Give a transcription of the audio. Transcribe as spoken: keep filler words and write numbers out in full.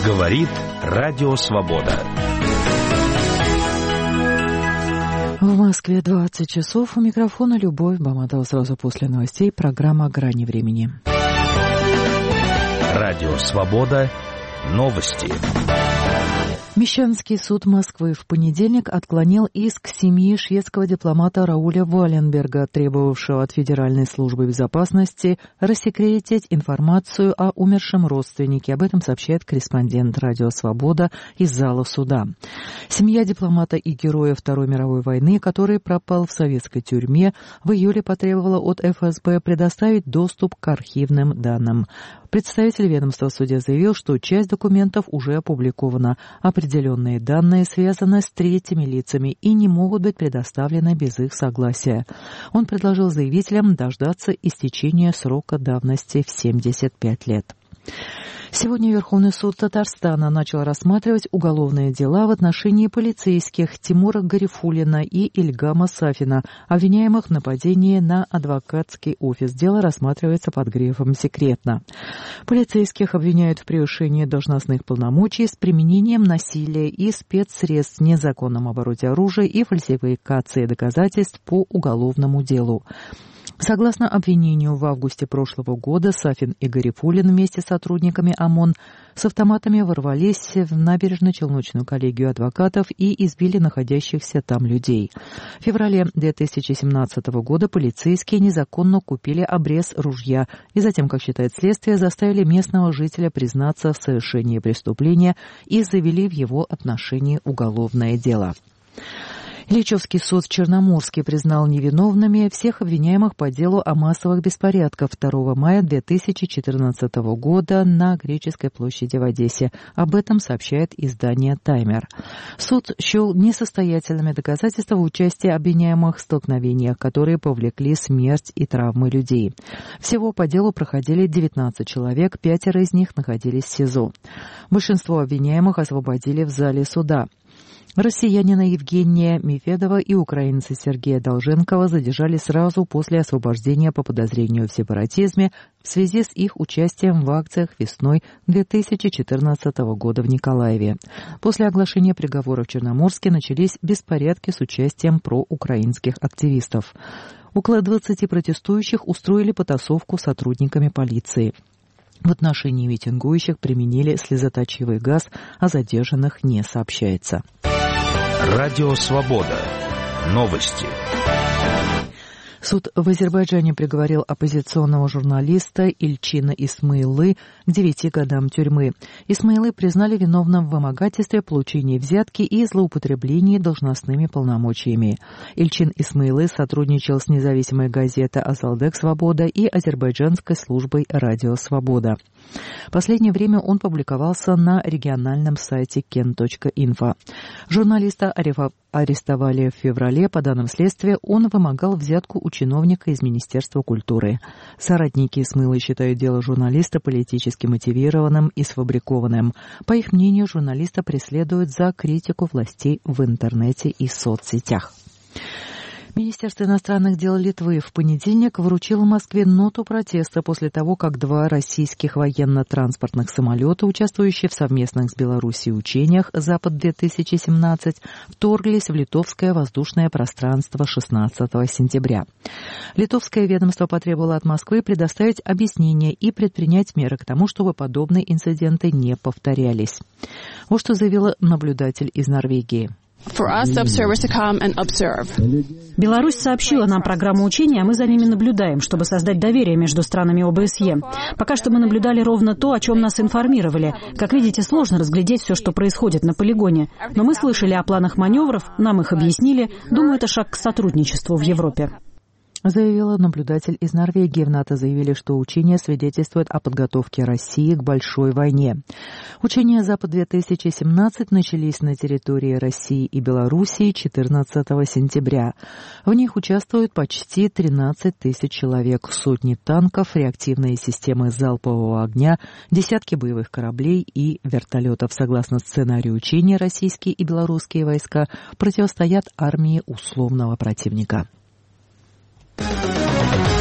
Говорит Радио Свобода. В Москве двадцать часов. У микрофона Любовь Баматова. Сразу после новостей программа «Грани времени». Радио Свобода. Новости. Мещанский суд Москвы в понедельник отклонил иск семьи шведского дипломата Рауля Валенберга, требовавшего от Федеральной службы безопасности рассекретить информацию о умершем родственнике. Об этом сообщает корреспондент «Радио Свобода» из зала суда. Семья дипломата и героя Второй мировой войны, который пропал в советской тюрьме, в июле потребовала от эф эс бэ предоставить доступ к архивным данным. Представитель ведомства в суде заявил, что часть документов уже опубликована. Определенные данные связаны с третьими лицами и не могут быть предоставлены без их согласия. Он предложил заявителям дождаться истечения срока давности в семьдесят пять лет. Сегодня Верховный суд Татарстана начал рассматривать уголовные дела в отношении полицейских Тимура Гарифуллина и Ильгама Сафина, обвиняемых в нападении на адвокатский офис. Дело рассматривается под грифом «секретно». Полицейских обвиняют в превышении должностных полномочий с применением насилия и спецсредств, незаконном обороте оружия и фальсификации доказательств по уголовному делу. Согласно обвинению, в августе прошлого года Сафин и Гарифуллин вместе с сотрудниками ОМОН с автоматами ворвались в набережно-челночную коллегию адвокатов и избили находящихся там людей. В феврале две тысячи семнадцатого года полицейские незаконно купили обрез ружья и затем, как считает следствие, заставили местного жителя признаться в совершении преступления и завели в его отношении уголовное дело. Ильичевский суд в Черноморске признал невиновными всех обвиняемых по делу о массовых беспорядках второго мая две тысячи четырнадцатого года на Греческой площади в Одессе. Об этом сообщает издание «Таймер». Суд счел несостоятельными доказательства участия обвиняемых в столкновениях, которые повлекли смерть и травмы людей. Всего по делу проходили девятнадцать человек, пятеро из них находились в СИЗО. Большинство обвиняемых освободили в зале суда. Россиянина Евгения Мефедова и украинца Сергея Долженкова задержали сразу после освобождения по подозрению в сепаратизме в связи с их участием в акциях весной две тысячи четырнадцатого года в Николаеве. После оглашения приговора в Черноморске начались беспорядки с участием проукраинских активистов. Около двадцати протестующих устроили потасовку с сотрудниками полиции. В отношении митингующих применили слезоточивый газ, а задержанных не сообщается. Радио Свобода. Новости. Суд в Азербайджане приговорил оппозиционного журналиста Ильчина Исмаилы к девяти годам тюрьмы. Исмаилы признали виновным в вымогательстве, получении взятки и злоупотреблении должностными полномочиями. Ильчин Исмаилы сотрудничал с независимой газетой «Азалдек Свобода» и азербайджанской службой «Радио Свобода». В последнее время он публиковался на региональном сайте кен точка инфо. Журналиста арестовали в феврале. По данным следствия, он вымогал взятку у чиновника из Министерства культуры. Соратники Исмаилы считают дело журналиста политически мотивированным и сфабрикованным. По их мнению, журналиста преследуют за критику властей в интернете и соцсетях. Министерство иностранных дел Литвы в понедельник вручило Москве ноту протеста после того, как два российских военно-транспортных самолета, участвующие в совместных с Белоруссией учениях «Запад-две тысячи семнадцать», вторглись в литовское воздушное пространство шестнадцатого сентября. Литовское ведомство потребовало от Москвы предоставить объяснение и предпринять меры к тому, чтобы подобные инциденты не повторялись. Вот что заявила наблюдатель из Норвегии. Беларусь сообщила нам программу учения, а мы за ними наблюдаем, чтобы создать доверие между странами о бэ эс е. Пока что мы наблюдали ровно то, о чем нас информировали. Как видите, сложно разглядеть все, что происходит на полигоне. Но мы слышали о планах маневров, нам их объяснили. Думаю, это шаг к сотрудничеству в Европе. Заявила наблюдатель из Норвегии. В НАТО заявили, что учения свидетельствуют о подготовке России к большой войне. Учения «Запад-две тысячи семнадцать» начались на территории России и Белоруссии четырнадцатого сентября. В них участвуют почти тринадцать тысяч человек, сотни танков, реактивные системы залпового огня, десятки боевых кораблей и вертолетов. Согласно сценарию учения, российские и белорусские войска противостоят армии условного противника.